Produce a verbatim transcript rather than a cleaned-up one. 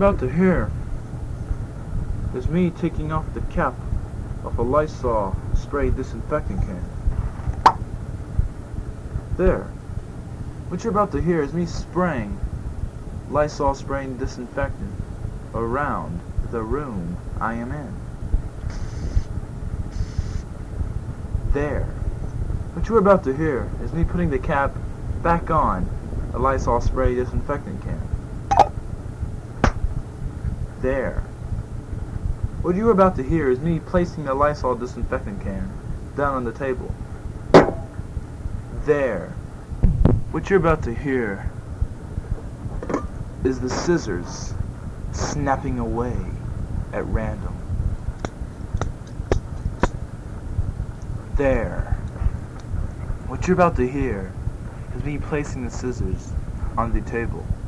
about to hear is me taking off the cap of a Lysol spray disinfectant can. There. What you're about to hear is me spraying Lysol spraying disinfectant around the room I am in. There. What you're about to hear is me putting the cap back on a Lysol spray disinfectant can. There. What you're about to hear is me placing the Lysol disinfectant can down on the table. There. What you're about to hear is the scissors snapping away at random. There. What you're about to hear is me placing the scissors on the table.